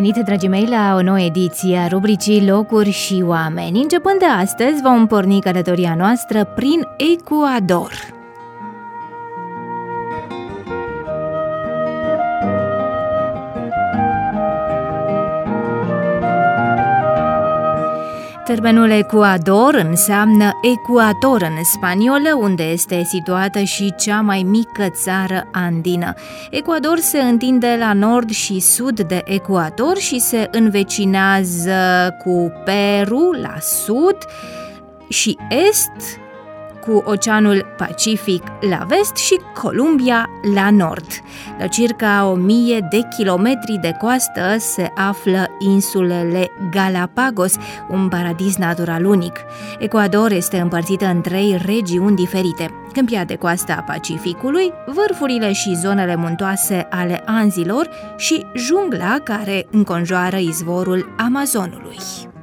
venit, dragii mei, la o nouă ediție a rubricii Locuri și Oameni. Începând de astăzi, vom porni călătoria noastră prin Ecuador. Termenul Ecuador înseamnă ecuator în spaniolă, unde este situată și cea mai mică țară andină. Ecuador se întinde la nord și sud de ecuator și se învecinează cu Peru la sud și est, cu Oceanul Pacific la vest și Columbia la nord. La circa 1000 de kilometri de coastă se află insulele Galapagos, un paradis natural unic. Ecuador este împărțită în 3 regiuni diferite: câmpia de coastă a Pacificului, vârfurile și zonele muntoase ale Anzilor și jungla care înconjoară izvorul Amazonului.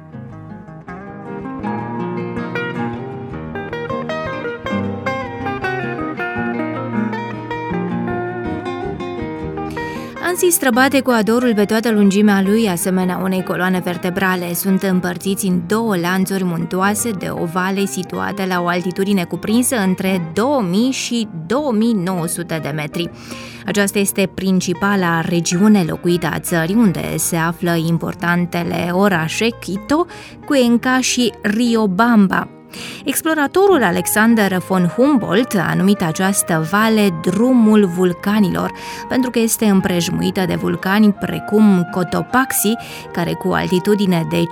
Anzii străbat Ecuadorul pe toată lungimea lui, asemenea unei coloane vertebrale. Sunt împărțiți în 2 lanțuri muntoase de o vale situată la o altitudine cuprinsă între 2000 și 2900 de metri. Aceasta este principala regiune locuită a țării, unde se află importantele orașe Quito, Cuenca și Riobamba. Exploratorul Alexander von Humboldt a numit această vale drumul vulcanilor, pentru că este împrejmuită de vulcani precum Cotopaxi, care cu altitudine de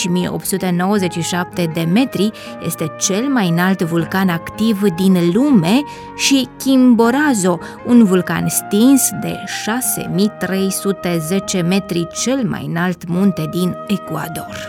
5897 de metri este cel mai înalt vulcan activ din lume, și Chimborazo, un vulcan stins de 6310 metri, cel mai înalt munte din Ecuador.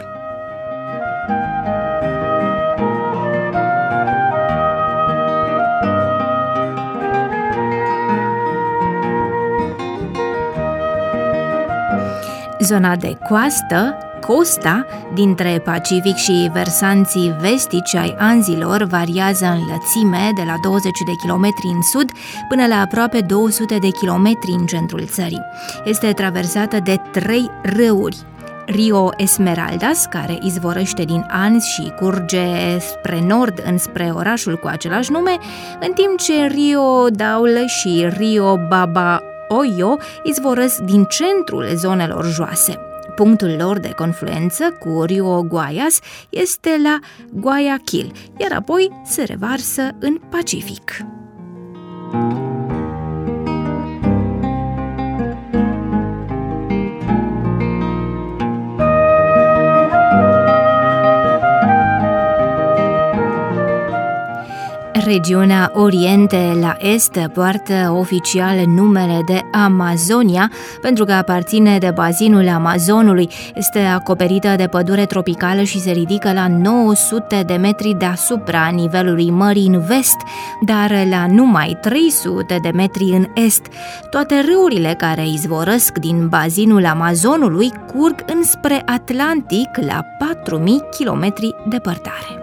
Zona de coastă, costa, dintre Pacific și versanții vestici ai Anzilor variază în lățime de la 20 de kilometri în sud până la aproape 200 de kilometri în centrul țării. Este traversată de 3 râuri: Rio Esmeraldas, care izvorăște din Anzi și curge spre nord înspre orașul cu același nume, în timp ce Rio Daule și Rio Babahoyo izvorăsc din centrul zonelor joase. Punctul lor de confluență cu Rio Guayas este la Guayaquil, iar apoi se revarsă în Pacific. Regiunea Oriente la Est poartă oficial numele de Amazonia pentru că aparține de bazinul Amazonului. Este acoperită de pădure tropicală și se ridică la 900 de metri deasupra nivelului mării în vest, dar la numai 300 de metri în est. Toate râurile care izvorăsc din bazinul Amazonului curg înspre Atlantic la 4000 km departare.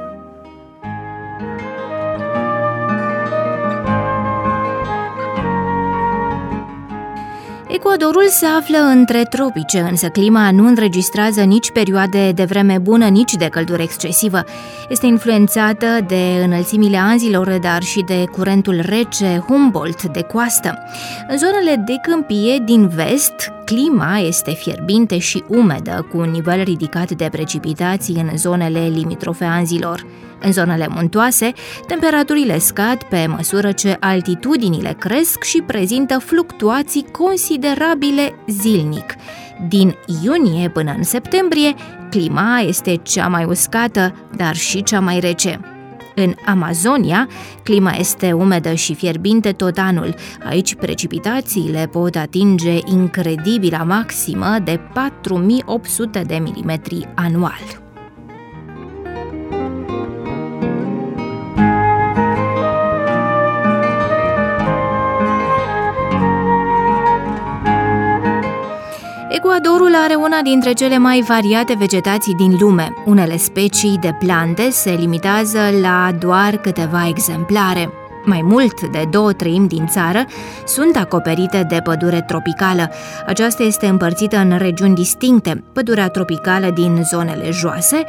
Ecuadorul se află între tropice, însă clima nu înregistrează nici perioade de vreme bună, nici de căldură excesivă. Este influențată de înălțimile Anzilor, dar și de curentul rece Humboldt de coastă. În zonele de câmpie din vest, clima este fierbinte și umedă, cu un nivel ridicat de precipitații în zonele limitrofe Anzilor. În zonele muntoase, temperaturile scad pe măsură ce altitudinile cresc și prezintă fluctuații considerabile zilnic. Din iunie până în septembrie, clima este cea mai uscată, dar și cea mai rece. În Amazonia, clima este umedă și fierbinte tot anul. Aici precipitațiile pot atinge incredibila maximă de 4800 de milimetri anual. Ecuadorul are una dintre cele mai variate vegetații din lume. Unele specii de plante se limitează la doar câteva exemplare. Mai mult de 2/3 din țară sunt acoperite de pădure tropicală. Aceasta este împărțită în regiuni distincte: pădurea tropicală din zonele joase,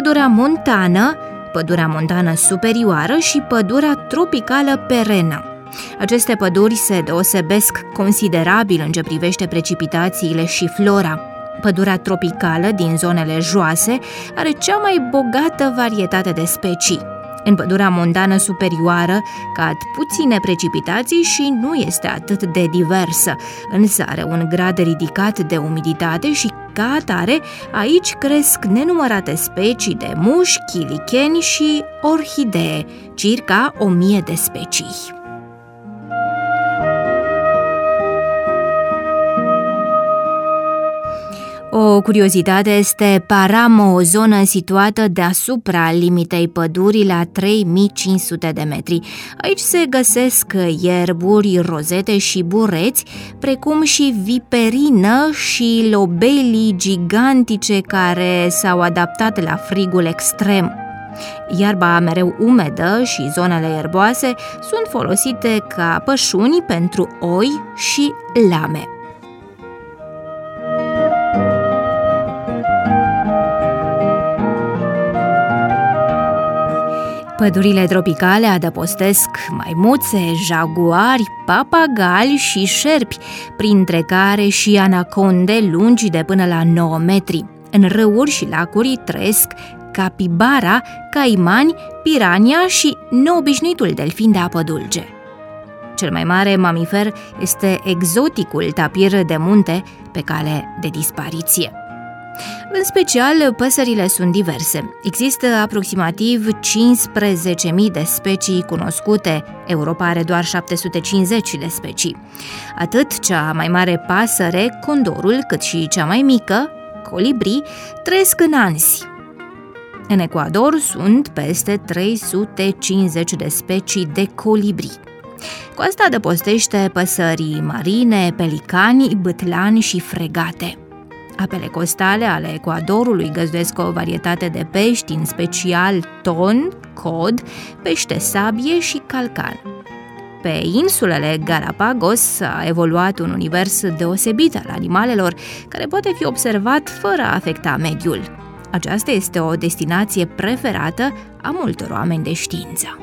pădurea montană superioară și pădurea tropicală perenă. Aceste păduri se deosebesc considerabil în ce privește precipitațiile și flora. Pădurea tropicală din zonele joase are cea mai bogată varietate de specii. În pădurea montană superioară cad puține precipitații și nu este atât de diversă, însă are un grad ridicat de umiditate și, ca atare, aici cresc nenumărate specii de mușchi, licheni și orhidee, circa 1000 de specii. O curiozitate este Paramo, o zonă situată deasupra limitei pădurii la 3500 de metri. Aici se găsesc ierburi, rozete și bureți, precum și viperină și lobelii gigantice care s-au adaptat la frigul extrem. Iarba mereu umedă și zonele ierboase sunt folosite ca pășuni pentru oi și lame. Pădurile tropicale adăpostesc maimuțe, jaguari, papagali și șerpi, printre care și anaconde lungi de până la 9 metri. În râuri și lacuri trăiesc capibara, caimani, pirania și neobișnuitul delfin de apă dulce. Cel mai mare mamifer este exoticul tapir de munte pe cale de dispariție. În special, păsările sunt diverse. Există aproximativ 15.000 de specii cunoscute. Europa are doar 750 de specii. Atât cea mai mare pasăre, condorul, cât și cea mai mică, colibri, trăiesc în ansi. În Ecuador sunt peste 350 de specii de colibri. Coasta adăpostește păsări marine, pelicani, bâtlani și fregate. Apele costale ale Ecuadorului găzduiesc o varietate de pești, în special ton, cod, pește sabie și calcan. Pe insulele Galapagos a evoluat un univers deosebit al animalelor, care poate fi observat fără a afecta mediul. Aceasta este o destinație preferată a multor oameni de știință.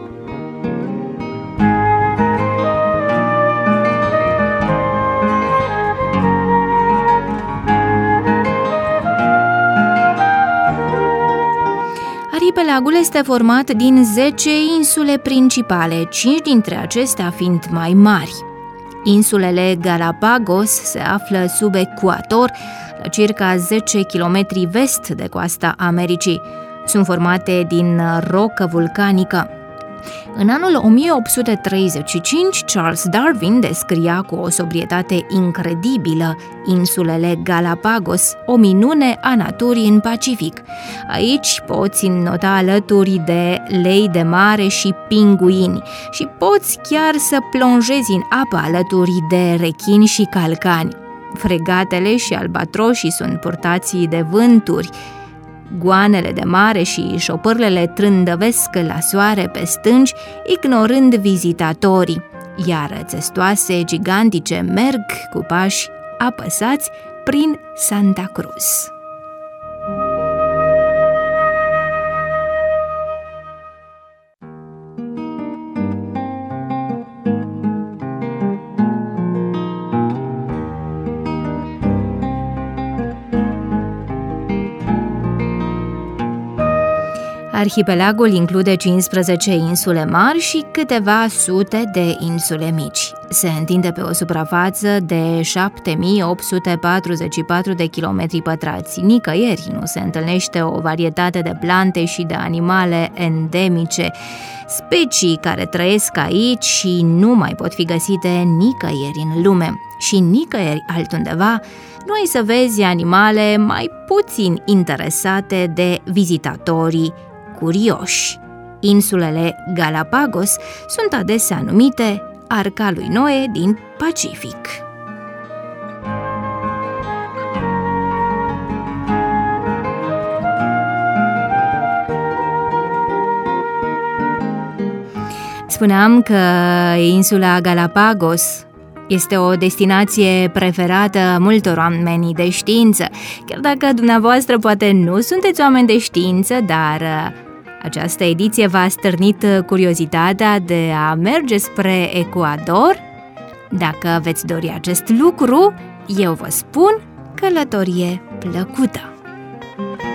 Arhipelagul este format din 10 insule principale, 5 dintre acestea fiind mai mari. Insulele Galapagos se află sub ecuator, la circa 10 km vest de coasta Americii. Sunt formate din rocă vulcanică. În anul 1835, Charles Darwin descria cu o sobrietate incredibilă insulele Galapagos, o minune a naturii în Pacific. Aici poți înnota alături de lei de mare și pinguini și poți chiar să plonjezi în apă alături de rechini și calcani. Fregatele și albatroșii sunt purtați de vânturi. Goanele de mare și șopârlele trândăvesc la soare pe stânci, ignorând vizitatorii, iar țestoase gigantice merg cu pași apăsați prin Santa Cruz. Arhipelagul include 15 insule mari și câteva sute de insule mici. Se întinde pe o suprafață de 7844 de kilometri pătrați. Nicăieri nu se întâlnește o varietate de plante și de animale endemice, specii care trăiesc aici și nu mai pot fi găsite nicăieri în lume. Și nicăieri altundeva nu ai să vezi animale mai puțin interesate de vizitatorii curioși. Insulele Galapagos sunt adesea numite Arca lui Noe din Pacific. spuneam că insula Galapagos este o destinație preferată multor oameni de știință. Chiar dacă dumneavoastră poate nu sunteți oameni de știință, dar această ediție v-a stârnit curiozitatea de a merge spre Ecuador. Dacă veți dori acest lucru, eu vă spun călătorie plăcută!